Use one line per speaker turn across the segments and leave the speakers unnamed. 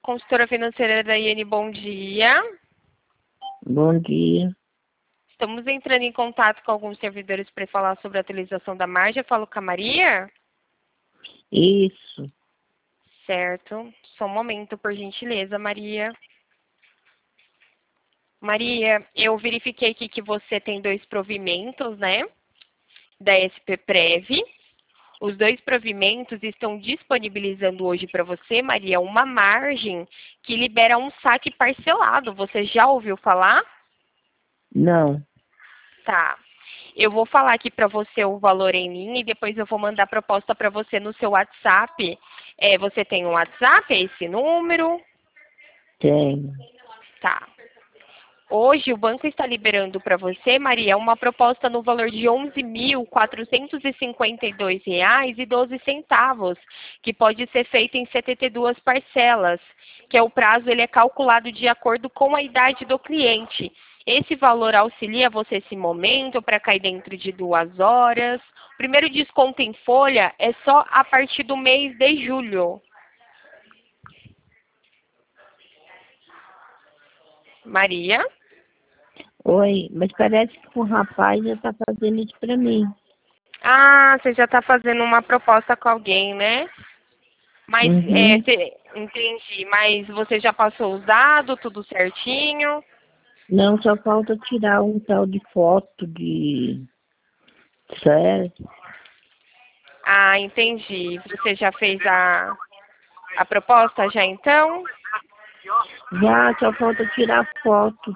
consultora financeira da IN, bom dia.
Bom dia.
Estamos entrando em contato com alguns servidores para falar sobre a atualização da margem. Eu falo com a Maria?
Isso.
Certo. Só um momento, por gentileza, Maria. Maria, eu verifiquei aqui que você tem 2 provimentos, né? Da SPPrev. Os 2 provimentos estão disponibilizando hoje para você, Maria, uma margem que libera um saque parcelado. Você já ouviu falar?
Não.
Tá. Eu vou falar aqui para você o valor em linha e depois eu vou mandar a proposta para você no seu WhatsApp. Você tem um WhatsApp? É esse número?
Tenho.
Tá. Hoje o banco está liberando para você, Maria, uma proposta no valor de R$ 11.452,12, que pode ser feita em 72 parcelas, que o prazo ele é calculado de acordo com a idade do cliente. Esse valor auxilia você esse momento para cair dentro de 2 horas. O primeiro desconto em folha é só a partir do mês de julho. Maria?
Oi, mas parece que o rapaz já está fazendo isso para mim.
Ah, você já está fazendo uma proposta com alguém, né? Mas,
Uhum.
entendi. Mas você já passou os dados, tudo certinho?
Não, só falta tirar um tal de foto de... Sério?
Ah, entendi. Você já fez a proposta já então?
Já, só falta tirar foto.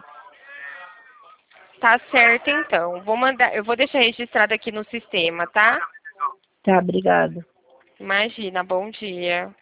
Tá certo então. Eu vou deixar registrado aqui no sistema, tá?
Tá, obrigada.
Imagina, bom dia.